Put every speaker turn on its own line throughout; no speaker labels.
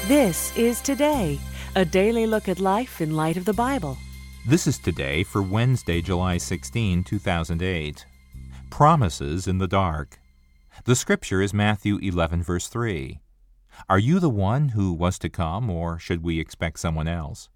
This is Today, a daily look at life in light of the Bible.
This is Today for Wednesday, July 16, 2008. Promises in the dark. The scripture is Matthew 11, verse 3. Are you the one who was to come, or should we expect someone else?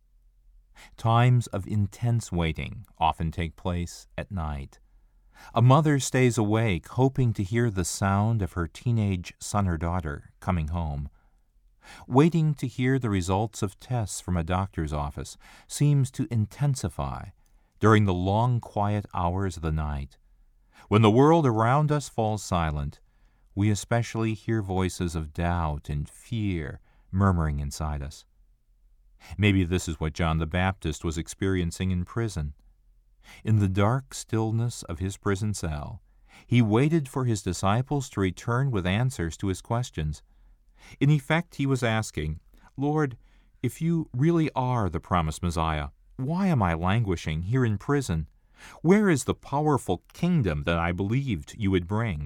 Times of intense waiting often take place at night. A mother stays awake, hoping to hear the sound of her teenage son or daughter coming home. Waiting to hear the results of tests from a doctor's office seems to intensify during the long, quiet hours of the night. When the world around us falls silent, we especially hear voices of doubt and fear murmuring inside us. Maybe this is what John the Baptist was experiencing in prison. In the dark stillness of his prison cell, he waited for his disciples to return with answers to his questions. In effect, he was asking, "Lord, if you really are the promised Messiah, why am I languishing here in prison? Where is the powerful kingdom that I believed you would bring?"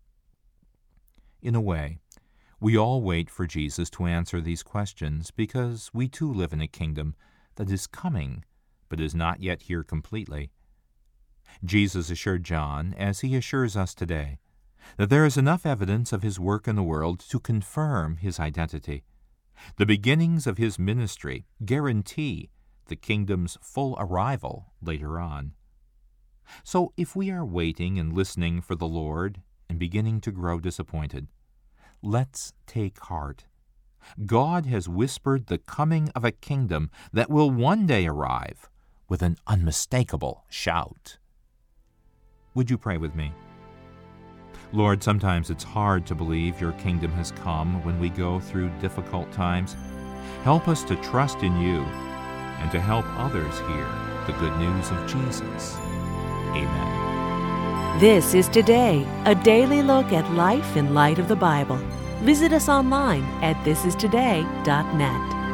In a way, we all wait for Jesus to answer these questions because we too live in a kingdom that is coming but is not yet here completely. Jesus assured John, as he assures us today, that there is enough evidence of his work in the world to confirm his identity. The beginnings of his ministry guarantee the kingdom's full arrival later on. So if we are waiting and listening for the Lord and beginning to grow disappointed, let's take heart. God has whispered the coming of a kingdom that will one day arrive with an unmistakable shout. Would you pray with me? Lord, sometimes it's hard to believe your kingdom has come when we go through difficult times. Help us to trust in you and to help others hear the good news of Jesus. Amen.
This is Today, a daily look at life in light of the Bible. Visit us online at thisistoday.net.